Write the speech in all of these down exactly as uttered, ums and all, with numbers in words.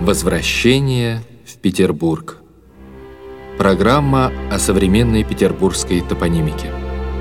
Возвращение в Петербург. Программа о современной петербургской топонимике.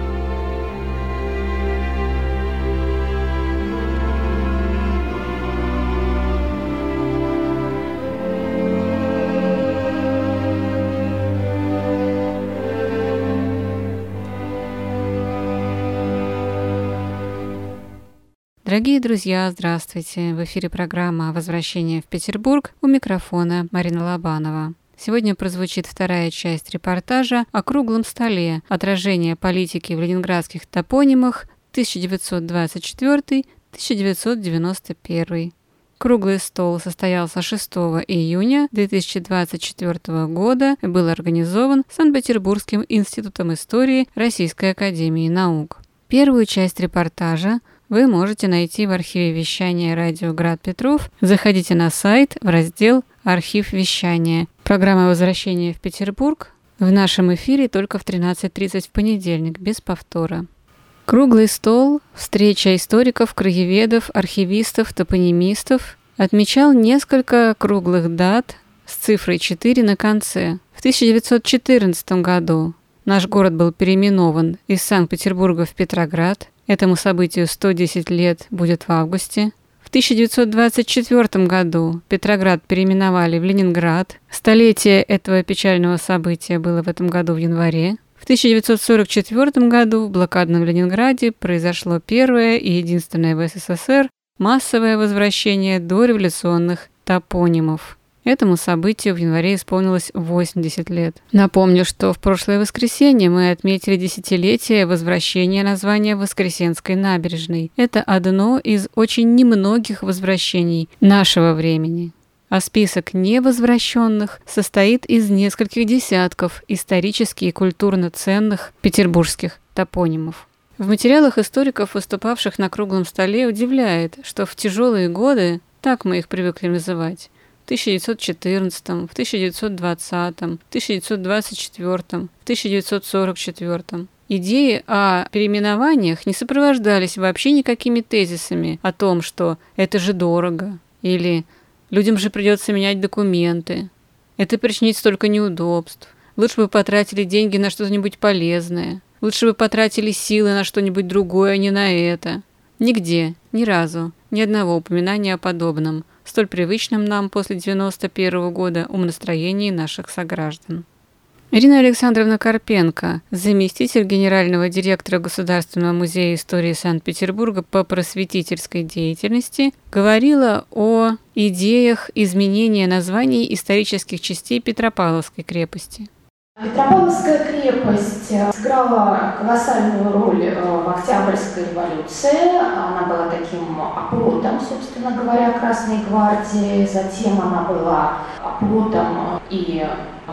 Дорогие друзья, здравствуйте! В эфире программа «Возвращение в Петербург», у микрофона Марина Лобанова. Сегодня прозвучит вторая часть репортажа о круглом столе «Отражение политики в ленинградских топонимах тысяча девятьсот двадцать четвёртый — тысяча девятьсот девяносто первый». Круглый стол состоялся шестого июня две тысячи двадцать четвёртого года и был организован Санкт-Петербургским институтом истории Российской академии наук. Первую часть репортажа вы можете найти в архиве вещания «Радио Град Петров». Заходите на сайт в раздел «Архив вещания». Программа «Возвращение в Петербург» в нашем эфире только в тринадцать тридцать в понедельник, без повтора. Круглый стол, встреча историков, краеведов, архивистов, топонимистов отмечал несколько круглых дат с цифрой четыре на конце. В тысяча девятьсот четырнадцатом году наш город был переименован из Санкт-Петербурга в Петроград. Этому событию сто десять лет будет в августе. В тысяча девятьсот двадцать четвёртом году Петроград переименовали в Ленинград. Столетие этого печального события было в этом году в январе. В тысяча девятьсот сорок четвёртом году в блокадном Ленинграде произошло первое и единственное в СССР массовое возвращение дореволюционных топонимов. Этому событию в январе исполнилось восемьдесят лет. Напомню, что в прошлое воскресенье мы отметили десятилетие возвращения названия Воскресенской набережной. Это одно из очень немногих возвращений нашего времени. А список невозвращенных состоит из нескольких десятков исторически и культурно ценных петербургских топонимов. В материалах историков, выступавших на круглом столе, удивляет, что в тяжелые годы, так мы их привыкли называть, в тысяча девятьсот четырнадцатом, в тысяча девятьсот двадцатом, в тысяча девятьсот двадцать четвёртом, в тысяча девятьсот сорок четвёртом. Идеи о переименованиях не сопровождались вообще никакими тезисами о том, что это же дорого, или людям же придется менять документы, это причинит столько неудобств, лучше бы потратили деньги на что-нибудь полезное, лучше бы потратили силы на что-нибудь другое, а не на это. Нигде, ни разу, ни одного упоминания о подобном, столь привычном нам после девяносто первого года умонастроении наших сограждан. Ирина Александровна Карпенко, заместитель генерального директора Государственного музея истории Санкт-Петербурга по просветительской деятельности, говорила о идеях изменения названий исторических частей Петропавловской крепости. Петропавловская крепость сыграла колоссальную роль в Октябрьской революции. Она была таким оплотом, собственно говоря, Красной гвардии. Затем она была оплотом и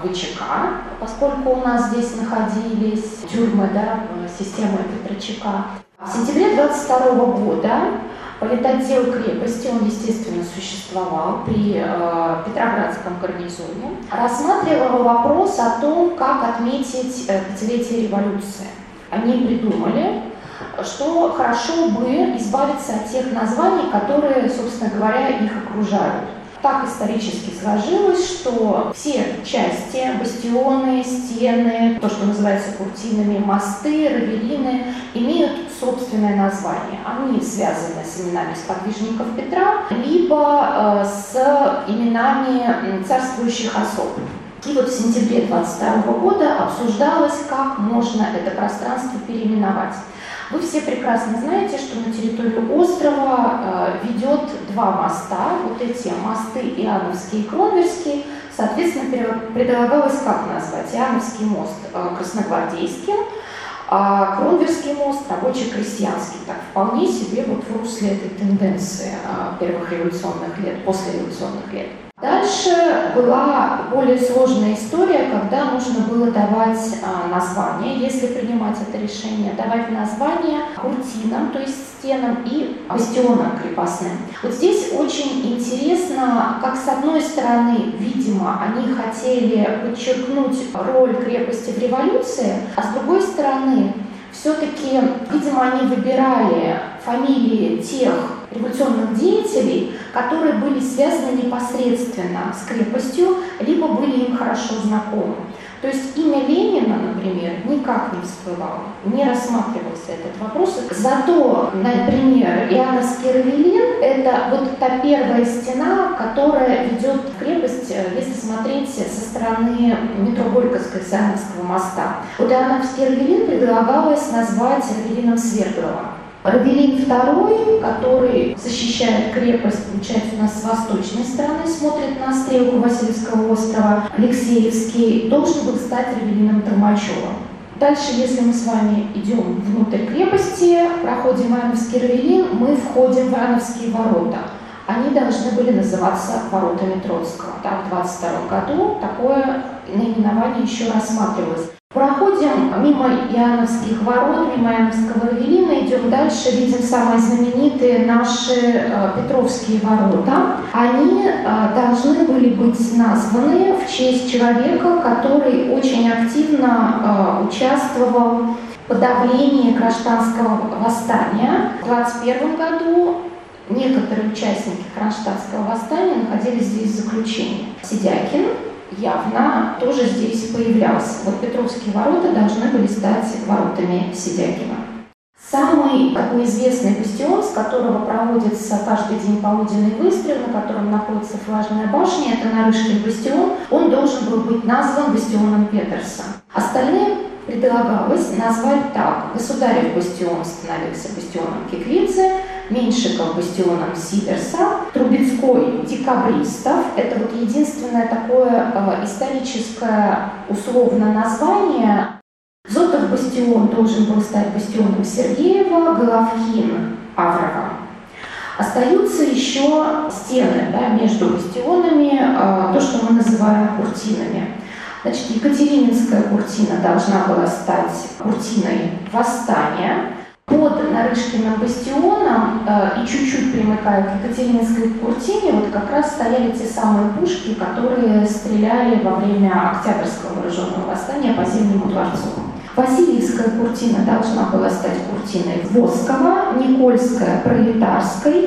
ВЧК, поскольку у нас здесь находились тюрьмы, да, системы Петрочека. В сентябре двадцать второго года политотдел крепости, он, естественно, существовал при э, Петроградском гарнизоне, рассматривал вопрос о том, как отметить э, пятилетие революции. Они придумали, что хорошо бы избавиться от тех названий, которые, собственно говоря, их окружают. Так исторически сложилось, что все части, бастионы, стены, то, что называется куртинами, мосты, равелины, имеют собственное название. Они связаны с именами сподвижников Петра, либо э, с именами царствующих особ. И вот в сентябре двадцать второго года обсуждалось, как можно это пространство переименовать. Вы все прекрасно знаете, что на территорию острова э, ведет два моста. Вот эти мосты Иоанновский и Кронверский. Соответственно, предлагалось как назвать? Иоанновский мост э, красногвардейским, а Кронверский мост рабоче-крестьянский. Так вполне себе вот в русле этой тенденции э, первых революционных лет, послереволюционных лет. Дальше была более сложная история, когда нужно было давать а, название, если принимать это решение, давать название куртинам, то есть стенам, и бастионам крепостным. Вот здесь очень интересно, как с одной стороны, видимо, они хотели подчеркнуть роль крепости в революции, а с другой стороны, все-таки, видимо, они выбирали фамилии тех революционных деятелей, которые были связаны непосредственно с крепостью, либо были им хорошо знакомы. То есть имя Ленина, например, никак не всплывало, не рассматривался этот вопрос. Зато, например, Иоанновский Равелин – это вот та первая стена, которая ведет в крепость, если смотреть со стороны метро Горьковской с Иоанновского моста. Вот Иоанновский Равелин предлагалось назвать Равелином Свердлова. Равелин второй, который защищает крепость, получается, у нас с восточной стороны, смотрит на стрелку Васильевского острова, Алексеевский, должен был стать Равелином Толмачевым. Дальше, если мы с вами идем внутрь крепости, проходим Иоанновский Равелин, мы входим в Иоанновские ворота. Они должны были называться воротами Троцкого. Так, в двадцать втором году такое наименование еще рассматривалось. Проходим мимо Иоанновских ворот, мимо Иоанновского Равелина, идем дальше, видим самые знаменитые наши э, Петровские ворота. Они э, должны были быть названы в честь человека, который очень активно э, участвовал в подавлении Кронштадтского восстания. В двадцать первом году некоторые участники Кронштадтского восстания находились здесь в заключении. Сидякин явно тоже здесь появлялся. Вот Петровские ворота должны были стать воротами Сидякина. Самый такой известный бастион, с которого проводится каждый день полуденный выстрел, на котором находится флажная башня, это Нарышкин бастион, он должен был быть назван бастионом Петерса. Остальные предлагалось назвать так. Государев бастион становился бастионом Киквидзе, Меньшиков бастионом Сиверса, Трубецкой декабристов. Это вот единственное такое э, историческое условное название. Зотов бастион должен был стать бастионом Сергеева, Головкин Аврова. Остаются еще стены, да, между бастионами, э, то, что мы называем куртинами. Значит, Екатерининская куртина должна была стать куртиной восстания. Под Нарышкиным бастионом э, и чуть-чуть примыкая к Екатерининской куртине, вот как раз стояли те самые пушки, которые стреляли во время Октябрьского вооруженного восстания по Зимнему дворцу. Васильевская куртина должна была стать куртиной Воскова, Никольская – Пролетарской,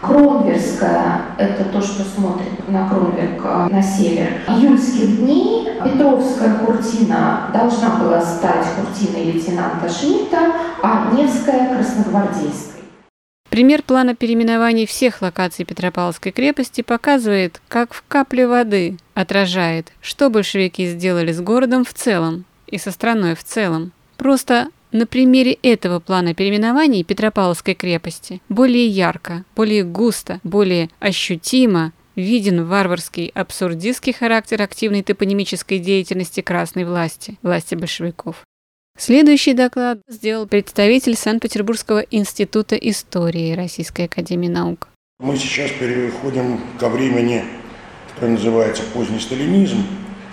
Кронверская – это то, что смотрит на Кронверк на север, июльских дней. Петровская куртина должна была стать куртиной лейтенанта Шмидта, а Невская – красногвардейской. Пример плана переименований всех локаций Петропавловской крепости показывает, как в капле воды отражает, что большевики сделали с городом в целом и со страной в целом. Просто на примере этого плана переименований Петропавловской крепости более ярко, более густо, более ощутимо виден варварский абсурдистский характер активной топонимической деятельности красной власти, власти большевиков. Следующий доклад сделал представитель Санкт-Петербургского института истории Российской академии наук. Мы сейчас переходим ко времени, которое называется поздний сталинизм.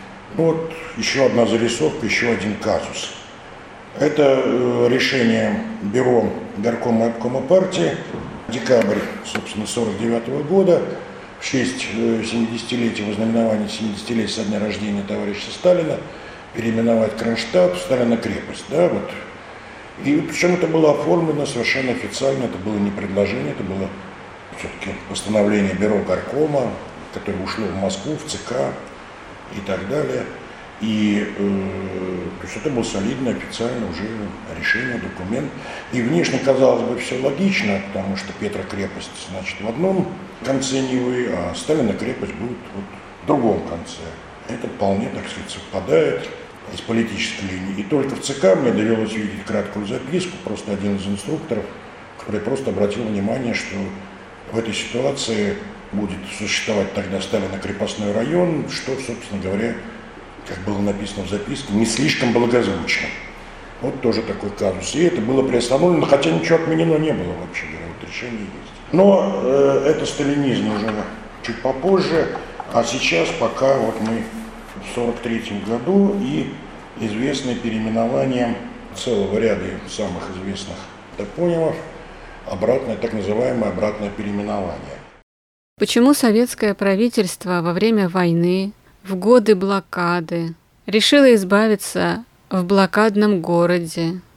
Вот еще одна зарисовка, еще один казус. Это решение бюро горкома и обкома партии, декабрь, собственно, сорок девятого года, в честь семидесятилетия, вознаменования семидесятилетия со дня рождения товарища Сталина, переименовать Кронштадт в Сталино-крепость. Да, вот. И причем это было оформлено совершенно официально, это было не предложение, это было все-таки постановление бюро горкома, которое ушло в Москву, в ЦК и так далее. И э, то есть это было солидное, официальное уже решение, документ. И внешне, казалось бы, все логично, потому что Петро-крепость, значит, в одном конце Невы, а Сталино-крепость будет вот в другом конце. Это вполне, так сказать, совпадает с политической линией. И только в ЦК мне довелось увидеть краткую записку, просто один из инструкторов, который просто обратил внимание, что в этой ситуации будет существовать тогда Сталино-крепостной район, что, собственно говоря, как было написано в записке, не слишком благозвучно. Вот тоже такой казус. И это было приостановлено, хотя ничего отменено не было вообще, говоря, вот решение есть. Но э, это сталинизм уже чуть попозже, а сейчас пока вот мы в сорок третьем году и известное переименование целого ряда самых известных топонимов, обратное, так называемое обратное переименование. Почему советское правительство во время войны, в годы блокады, решило избавиться в блокадном городе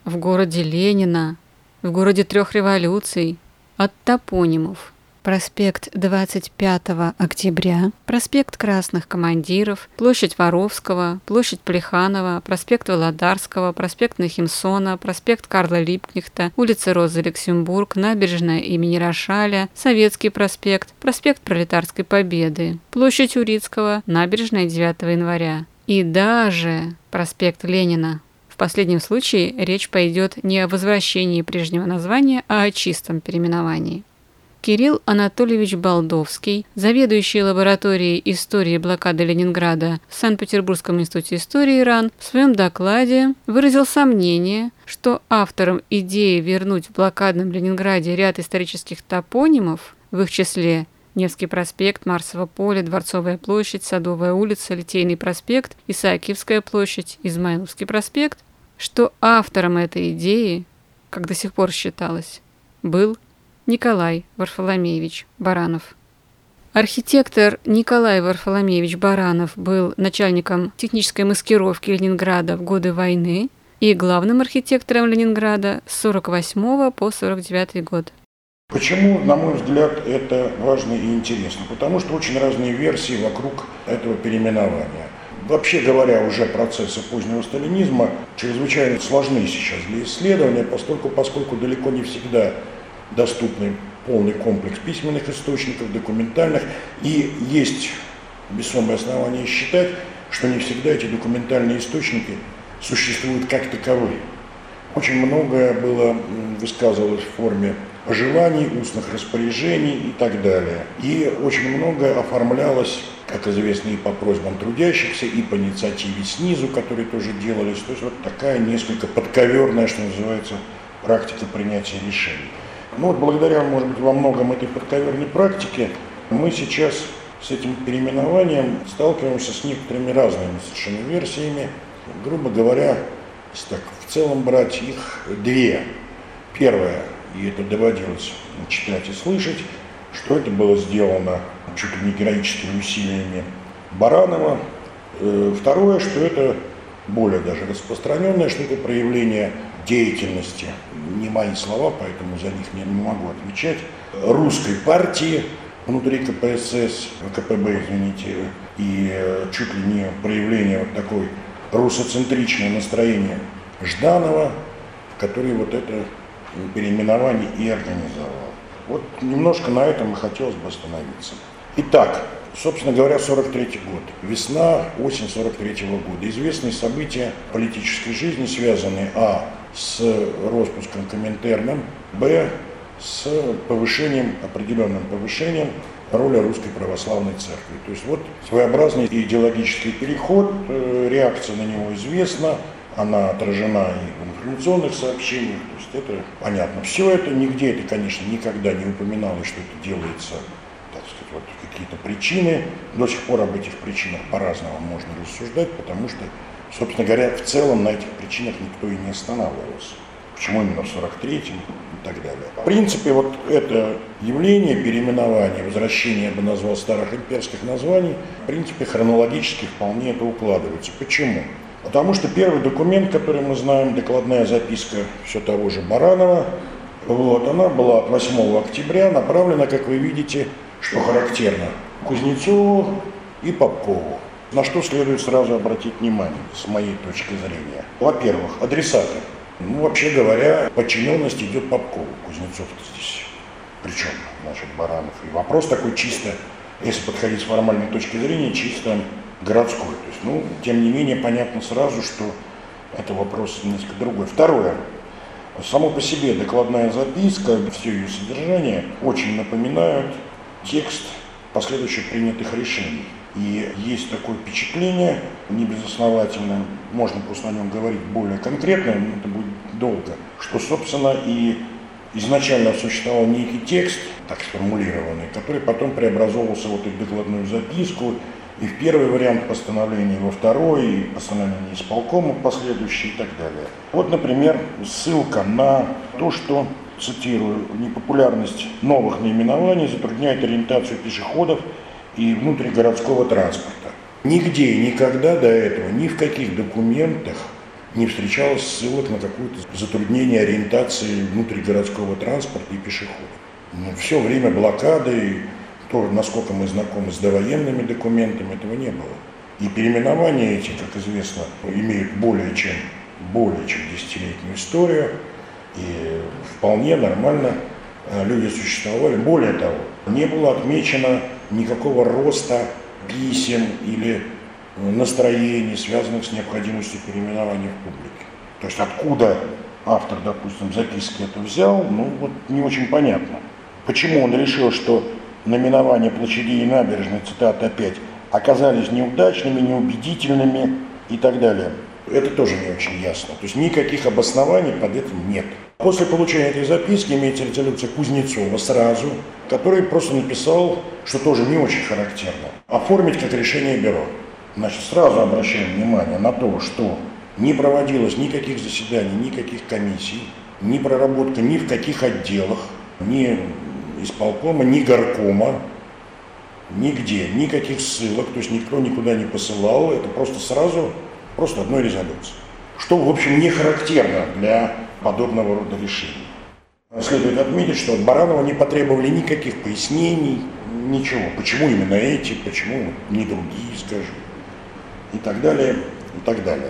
в городе Ленина, в городе трех революций, от топонимов. Проспект двадцать пятого октября, проспект Красных Командиров, площадь Воровского, площадь Плеханова, проспект Володарского, проспект Нахимсона, проспект Карла Липкнехта, улица Розы Люксембург, набережная имени Рошаля, Советский проспект, проспект Пролетарской Победы, площадь Урицкого, набережная девятого января и даже проспект Ленина. В последнем случае речь пойдет не о возвращении прежнего названия, а о чистом переименовании. Кирилл Анатольевич Балдовский, заведующий лабораторией истории блокады Ленинграда в Санкт-Петербургском институте истории РАН, в своем докладе выразил сомнение, что автором идеи вернуть в блокадном Ленинграде ряд исторических топонимов, в их числе Невский проспект, Марсово поле, Дворцовая площадь, Садовая улица, Литейный проспект, Исаакиевская площадь, Измайловский проспект, что автором этой идеи, как до сих пор считалось, был Николай Варфоломеевич Баранов. Архитектор Николай Варфоломеевич Баранов был начальником технической маскировки Ленинграда в годы войны и главным архитектором Ленинграда с сорок восьмого по сорок девятый год. Почему, на мой взгляд, это важно и интересно? Потому что очень разные версии вокруг этого переименования. Вообще говоря, уже процессы позднего сталинизма чрезвычайно сложны сейчас для исследования, поскольку, поскольку далеко не всегда доступный полный комплекс письменных источников, документальных, и есть весомые основания считать, что не всегда эти документальные источники существуют как таковые. Очень многое было высказывалось в форме пожеланий, устных распоряжений и так далее. И очень многое оформлялось, как известно, и по просьбам трудящихся, и по инициативе снизу, которые тоже делались. То есть вот такая несколько подковерная, что называется, практика принятия решений. Ну вот благодаря, может быть, во многом этой подковерной практике мы сейчас с этим переименованием сталкиваемся с некоторыми разными совершенно версиями. Грубо говоря, если так в целом брать их две. Первое, и это доводилось читать и слышать, что это было сделано чуть ли не героическими усилиями Баранова. Второе, что это более даже распространенное, что это проявление деятельности, не мои слова, поэтому за них не, не могу отвечать, русской партии внутри ка пэ эс эс, ка пэ бэ, извините, и чуть ли не проявление вот такой русоцентричное настроение Жданова, который вот это переименование и организовал. Вот немножко на этом и хотелось бы остановиться. Итак, собственно говоря, сорок третий год. Весна, осень сорок третьего года. Известные события политической жизни, связанные а. с распуском Коминтерна, б. с повышением, определенным повышением роли Русской Православной Церкви. То есть вот своеобразный идеологический переход, реакция на него известна, она отражена и в информационных сообщениях, то есть это понятно. Все это, нигде это, конечно, никогда не упоминалось, что это делается, так сказать, вот какие-то причины. До сих пор об этих причинах по-разному можно рассуждать, потому что, собственно говоря, в целом на этих причинах никто и не останавливался. Почему именно в сорок третьем и так далее. В принципе, вот это явление, переименование, возвращение, я бы назвал, старых имперских названий, в принципе, хронологически вполне это укладывается. Почему? Потому что первый документ, который мы знаем, докладная записка все того же Баранова, вот, она была от восьмого октября, направлена, как вы видите, что характерно, Кузнецову и Попкову. На что следует сразу обратить внимание, с моей точки зрения. Во-первых, адресаты. Ну, вообще говоря, подчиненность идет Попкову, Кузнецов-то здесь. Причем, значит, Баранов. И вопрос такой чисто, если подходить с формальной точки зрения, чисто городской. То есть, ну, тем не менее, понятно сразу, что это вопрос несколько другой. Второе. Само по себе докладная записка, все ее содержание очень напоминают текст последующих принятых решений. И есть такое впечатление, не безосновательно, можно просто о нем говорить более конкретно, но это будет долго, что, собственно, и изначально существовал некий текст, так сформулированный, который потом преобразовывался вот в докладную записку, и в первый вариант постановления, и во второй, и постановление исполкома последующие и так далее. Вот, например, ссылка на то, что, цитирую, непопулярность новых наименований затрудняет ориентацию пешеходов и внутригородского транспорта. Нигде и никогда до этого, ни в каких документах не встречалось ссылок на какое-то затруднение ориентации внутригородского транспорта и пешеходов. Но все время блокады, то, насколько мы знакомы с довоенными документами, этого не было. И переименования эти, как известно, имеют более чем, более чем десятилетнюю историю, и вполне нормально люди существовали. Более того, не было отмечено никакого роста писем или настроений, связанных с необходимостью переименования в публике. То есть откуда автор, допустим, записки это взял, ну вот не очень понятно. Почему он решил, что наименования площадей и набережной, цитата опять, оказались неудачными, неубедительными и так далее. Это тоже не очень ясно. То есть никаких обоснований под этим нет. После получения этой записки имеется резолюция Кузнецова сразу, который просто написал, что тоже не очень характерно, оформить как решение бюро. Значит, сразу обращаем внимание на то, что не проводилось никаких заседаний, никаких комиссий, ни проработка ни в каких отделах, ни исполкома, ни горкома, нигде, никаких ссылок, то есть никто никуда не посылал, это просто сразу, просто одной резолюции. Что, в общем, не характерно для подобного рода решений. Следует отметить, что от Баранова не потребовали никаких пояснений, ничего, почему именно эти, почему не другие, скажем, и так далее, и так далее.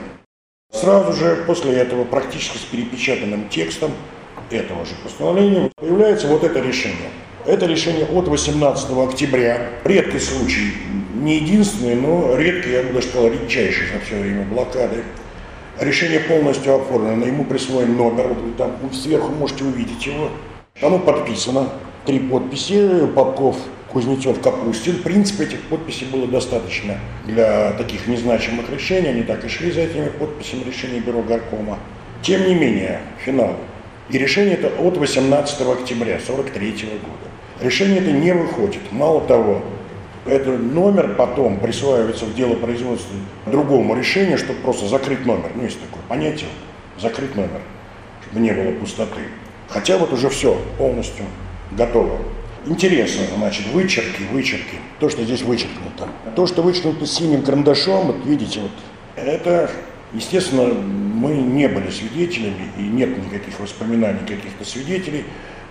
Сразу же после этого, практически с перепечатанным текстом этого же постановления, появляется вот это решение. Это решение от восемнадцатого октября. Редкий случай, не единственный, но редкий, я бы даже сказал, редчайший за все время блокады. Решение полностью оформлено, ему присвоен номер, вот вы там сверху можете увидеть его. Оно подписано, три подписи, Попков, Кузнецов, Капустин. В принципе, этих подписей было достаточно для таких незначимых решений, они так и шли за этими подписями решения бюро горкома. Тем не менее, финал. И решение это от восемнадцатого октября сорок третьего года. Решение это не выходит. Мало того, этот номер потом присваивается в дело производства другому решению, чтобы просто закрыть номер. Ну, есть такое понятие, закрыть номер, чтобы не было пустоты. Хотя вот уже все полностью готово. Интересно, значит, вычерки, вычерки. То, что здесь вычеркнуто. То, что вычеркнуто синим карандашом, вот видите, вот, это, естественно, мы не были свидетелями, и нет никаких воспоминаний каких-то свидетелей,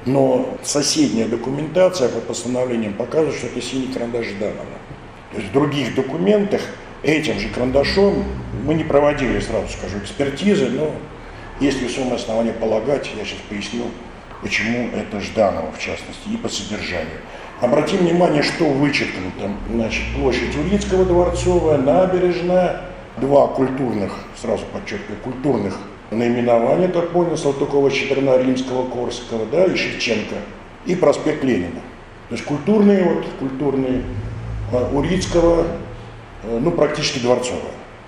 но соседняя документация по постановлениям показывает, что это синий карандаш Жданова. То есть в других документах этим же карандашом мы не проводили, сразу скажу, экспертизы, но есть весомое основание полагать, я сейчас поясню, почему это Жданова, в частности, и по содержанию. Обратим внимание, что вычеркнуто. Значит, площадь Урицкого, Дворцовая, Набережная, два культурных, сразу подчеркиваю, культурных наименования, как понял, Салтыкова, Щедрина, Римского, Корсакова, да, и Шевченко, и проспект Ленина. То есть культурные, вот, культурные, Урицкого, ну, практически Дворцовая.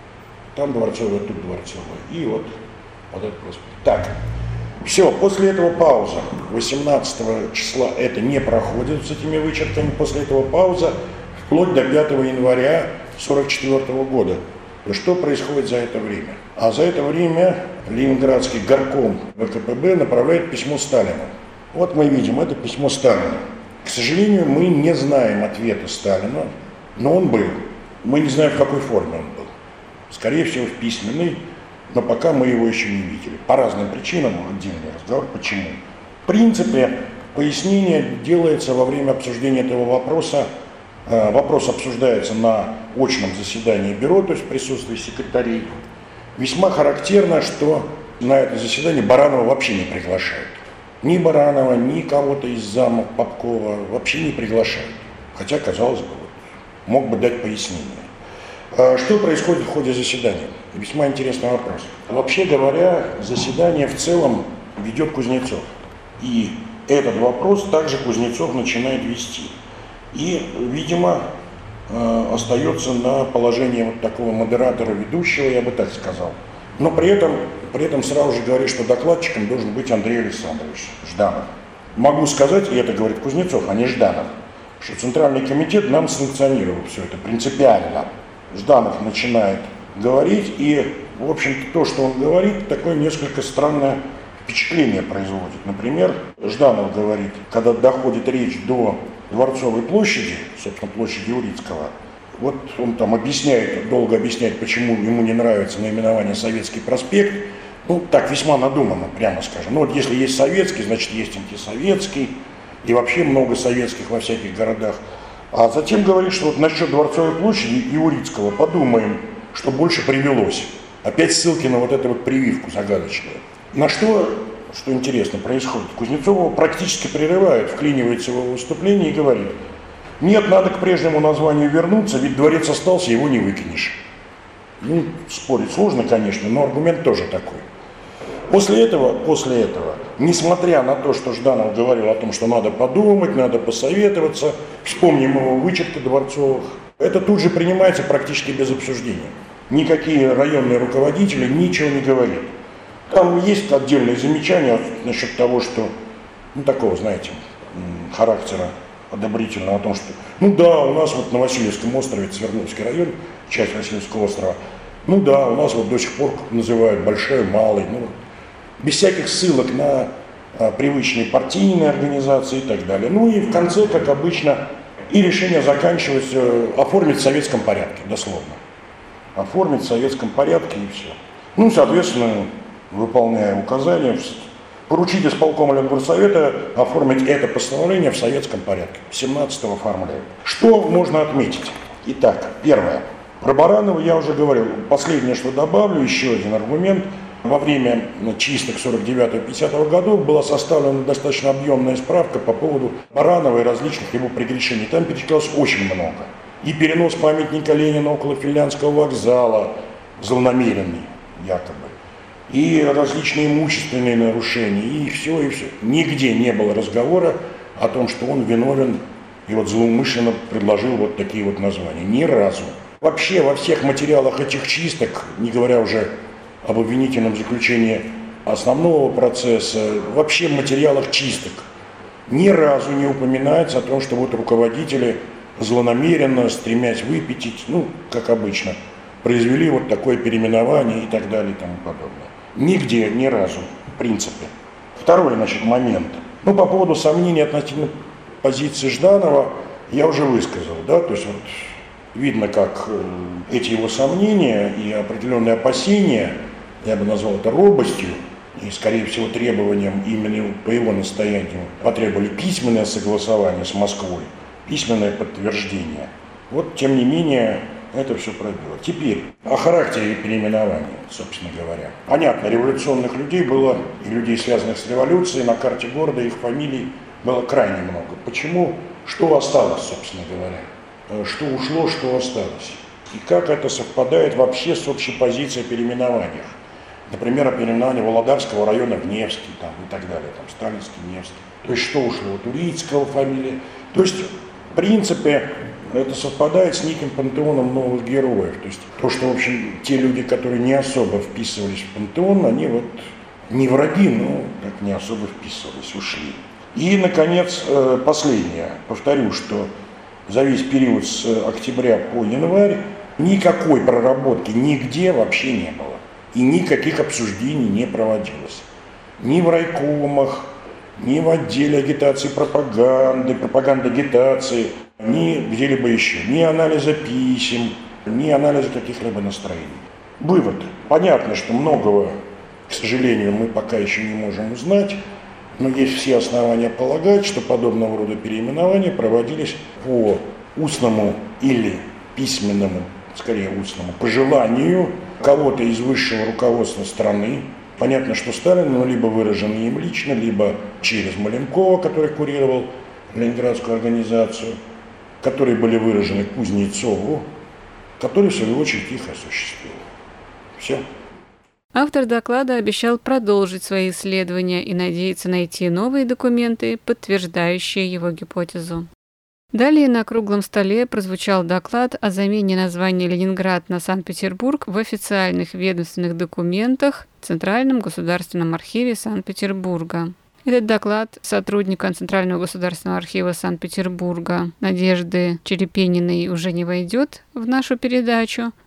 Там Дворцовая, тут Дворцовая. И вот, вот этот проспект. Так. Все, после этого пауза. восемнадцатого числа это не проходит с этими вычерками. После этого пауза вплоть до пятого января сорок четвёртого года. Что происходит за это время? А за это время Ленинградский горком ВКПБ направляет письмо Сталину. Вот мы видим, это письмо Сталина. К сожалению, мы не знаем ответа Сталина, но он был. Мы не знаем, в какой форме он был. Скорее всего, в письменной. Но пока мы его еще не видели. По разным причинам, отдельный разговор, почему. В принципе, пояснение делается во время обсуждения этого вопроса. Вопрос обсуждается на очном заседании бюро, то есть в присутствии секретарей. Весьма характерно, что на это заседание Баранова вообще не приглашают. Ни Баранова, ни кого-то из замов Попкова вообще не приглашают. Хотя, казалось бы, мог бы дать пояснение. Что происходит в ходе заседания? Весьма интересный вопрос. Вообще говоря, заседание в целом ведет Кузнецов. И этот вопрос также Кузнецов начинает вести. И, видимо, остается на положении вот такого модератора, ведущего, я бы так сказал. Но при этом, при этом сразу же говорит, что докладчиком должен быть Андрей Александрович Жданов. Могу сказать, и это говорит Кузнецов, а не Жданов, что Центральный комитет нам санкционировал все это принципиально. Жданов начинает говорить, и, в общем-то, то, что он говорит, такое несколько странное впечатление производит. Например, Жданов говорит, когда доходит речь до Дворцовой площади, собственно, площади Урицкого, Вот он там объясняет, долго объясняет, почему ему не нравится наименование «Советский проспект». Ну, так весьма надуманно, прямо скажем. Ну, вот если есть советский, значит, есть антисоветский, и вообще много советских во всяких городах. А затем говорит, что вот насчет Дворцовой площади и Урицкого подумаем, что больше привелось. Опять ссылки на вот эту вот прививку загадочную. На что, что интересно, происходит? Кузнецова практически прерывает, вклинивается в его выступление и говорит: нет, надо к прежнему названию вернуться, ведь дворец остался, его не выкинешь. Ну, спорить сложно, конечно, но аргумент тоже такой. После этого, после этого, несмотря на то, что Жданов говорил о том, что надо подумать, надо посоветоваться, вспомним его вычерки дворцовых, это тут же принимается практически без обсуждения. Никакие районные руководители ничего не говорят. Там есть отдельные замечания насчет того, что, ну, такого, знаете, характера одобрительного, о том, что, ну да, у нас вот на Васильевском острове, Свердловский район, часть Васильевского острова, ну да, у нас вот до сих пор называют большой, малый, ну, без всяких ссылок на а, привычные партийные организации и так далее. Ну и в конце, как обычно, и решение заканчивается э, оформить в советском порядке, дословно. Оформить в советском порядке и все. Ну, соответственно, выполняя указания, поручить исполкому Ленгорсовета оформить это постановление в советском порядке. семнадцатого оформляют. Что можно отметить? Итак, первое. Про Баранова я уже говорил. Последнее, что добавлю, еще один аргумент. Во время чисток сорок девятого — пятидесятого годов была составлена достаточно объемная справка по поводу Баранова и различных его прегрешений. Там перечислялось очень много. И перенос памятника Ленина около Финляндского вокзала, злонамеренный якобы, и различные имущественные нарушения, и все, и все. Нигде не было разговора о том, что он виновен и вот злоумышленно предложил вот такие вот названия. Ни разу. Вообще во всех материалах этих чисток, не говоря уже об обвинительном заключении основного процесса, вообще в материалах чисток ни разу не упоминается о том, что вот руководители злонамеренно, стремясь выпятить, ну, как обычно, произвели вот такое переименование и так далее и тому подобное. Нигде, ни разу, в принципе. Второй, значит, момент. Ну, по поводу сомнений относительно позиции Жданова я уже высказал, да, то есть вот видно, как эти его сомнения и определенные опасения, я бы назвал это робостью, и, скорее всего, требованием именно по его настоянию потребовали письменное согласование с Москвой, письменное подтверждение. Вот, тем не менее, это все пробило. Теперь о характере переименования, собственно говоря. Понятно, революционных людей было, и людей, связанных с революцией, на карте города их фамилий было крайне много. Почему? Что осталось, собственно говоря? Что ушло, что осталось? И как это совпадает вообще с общей позицией о переименованиях? Например, о переименовании Володарского района в Невский там, и так далее, там, Сталинский, Невский. То есть что ушло? Вот Урицкого фамилия. То есть, в принципе, это совпадает с неким пантеоном новых героев. То есть то, что, в общем, те люди, которые не особо вписывались в пантеон, они вот не враги, но так не особо вписывались, ушли. И, наконец, последнее. Повторю, что за весь период с октября по январь никакой проработки нигде вообще не было. И никаких обсуждений не проводилось. Ни в райкомах, ни в отделе агитации и пропаганды, пропаганды агитации, ни где-либо еще. Ни анализа писем, ни анализа каких-либо настроений. Вывод. Понятно, что многого, к сожалению, мы пока еще не можем узнать, но есть все основания полагать, что подобного рода переименования проводились по устному или письменному, скорее устному, пожеланию кого-то из высшего руководства страны. Понятно, что Сталин, но либо выражены им лично, либо через Маленкова, который курировал Ленинградскую организацию, которые были выражены Кузнецову, который, в свою очередь, их осуществил. Все. Автор доклада обещал продолжить свои исследования и надеется найти новые документы, подтверждающие его гипотезу. Далее на круглом столе прозвучал доклад о замене названия Ленинград на Санкт-Петербург в официальных ведомственных документах в Центральном государственном архиве Санкт-Петербурга. Этот доклад сотрудника Центрального государственного архива Санкт-Петербурга Надежды Черепениной уже не войдет в нашу передачу,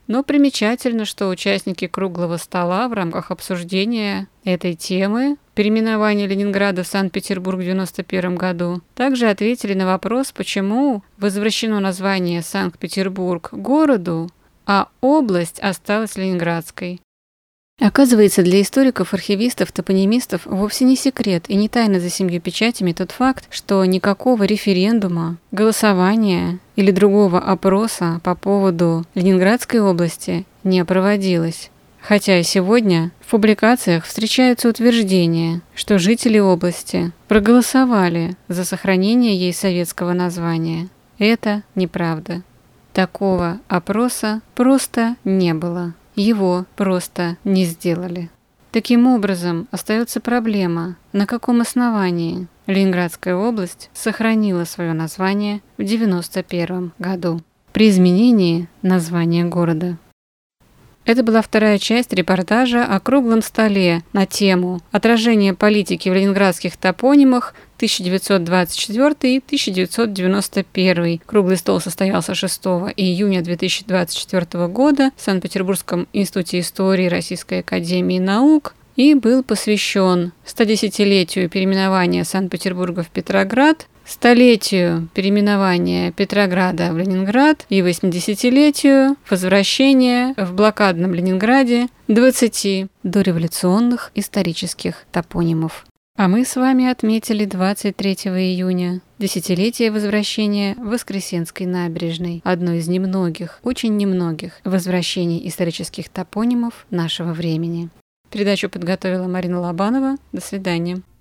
Но примечательно, что участники круглого стола в рамках обсуждения этой темы переименования Ленинграда в Санкт-Петербург в девяносто первом году также ответили на вопрос, почему возвращено название Санкт-Петербург городу, а область осталась Ленинградской. Оказывается, для историков, архивистов, топонимистов вовсе не секрет и не тайна за семью печатями тот факт, что никакого референдума, голосования или другого опроса по поводу Ленинградской области не проводилось. Хотя и сегодня в публикациях встречаются утверждения, что жители области проголосовали за сохранение ей советского названия. Это неправда. Такого опроса просто не было. Его просто не сделали. Таким образом, остается проблема, на каком основании Ленинградская область сохранила свое название в девяносто первом году при изменении названия города. Это была вторая часть репортажа о круглом столе на тему «Отражение политики в ленинградских топонимах тысяча девятьсот двадцать четвёртый — тысяча девятьсот девяносто первый». Круглый стол состоялся шестого июня две тысячи двадцать четвёртого года в Санкт-Петербургском институте истории Российской академии наук и был посвящен стодесятилетию переименования Санкт-Петербурга в Петроград, столетию переименования Петрограда в Ленинград и восьмидесятилетию возвращения в блокадном Ленинграде двадцати дореволюционных исторических топонимов. А мы с вами отметили двадцать третьего июня десятилетие возвращения Воскресенской набережной, одно из немногих, очень немногих возвращений исторических топонимов нашего времени. Передачу подготовила Марина Лобанова. До свидания.